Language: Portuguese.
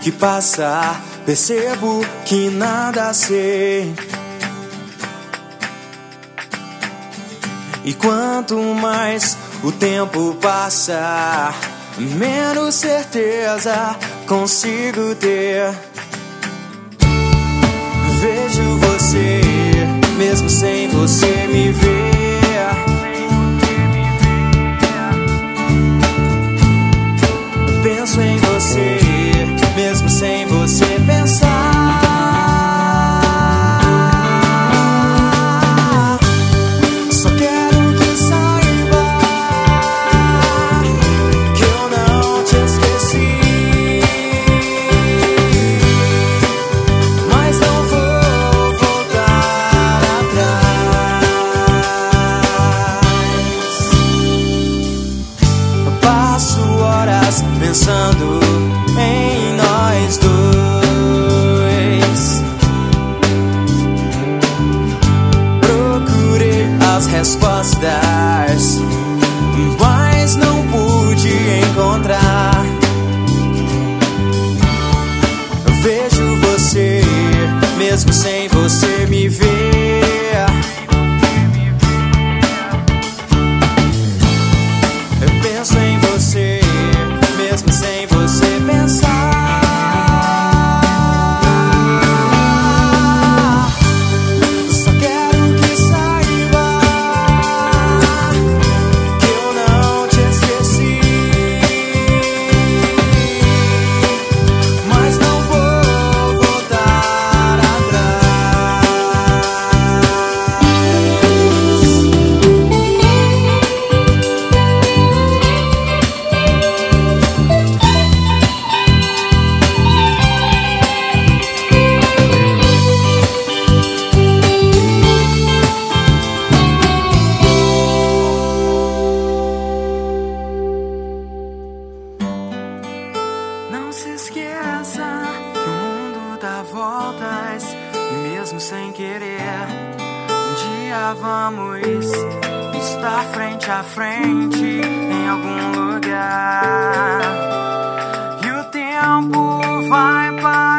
que passa, percebo que nada sei. E quanto mais o tempo passa, menos certeza consigo ter. Vejo você, mesmo sem você me ver. Penso em você, mesmo sem você pensar. Só quero que saiba que eu não te esqueci, mas não vou voltar atrás. Passo horas pensando em nós dois. Procurei as respostas, mas não pude encontrar. Vejo você, mesmo sem você me ver. Eu penso em você, mesmo sem você pensar. Só quero que saiba que eu não te esqueci, mas não vou voltar atrás. Não se esqueça que o mundo dá voltas, e mesmo sem querer, um dia vamos estar frente a frente em algum lugar. E o tempo vai passar.